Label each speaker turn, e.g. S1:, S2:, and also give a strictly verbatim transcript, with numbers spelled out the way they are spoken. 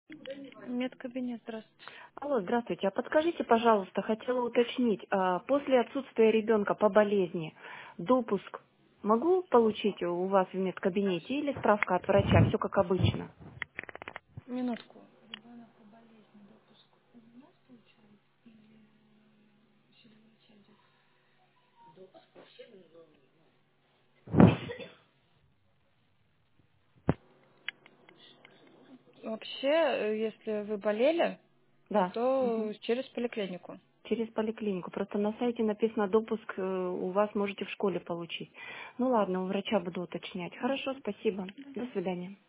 S1: Медкабинет, здравствуйте.
S2: Алло, здравствуйте. А подскажите, пожалуйста, хотела уточнить, а, после отсутствия ребенка по болезни допуск могу получить у вас в медкабинете или справка от врача? Все как обычно.
S1: Минутку. Вообще, э, если вы болели,
S2: Да. Мгм.
S1: то через поликлинику.
S2: Через поликлинику. Просто на сайте написано допуск э, у вас можете в школе получить. Ну ладно, у врача буду уточнять. Хорошо, спасибо. До свидания.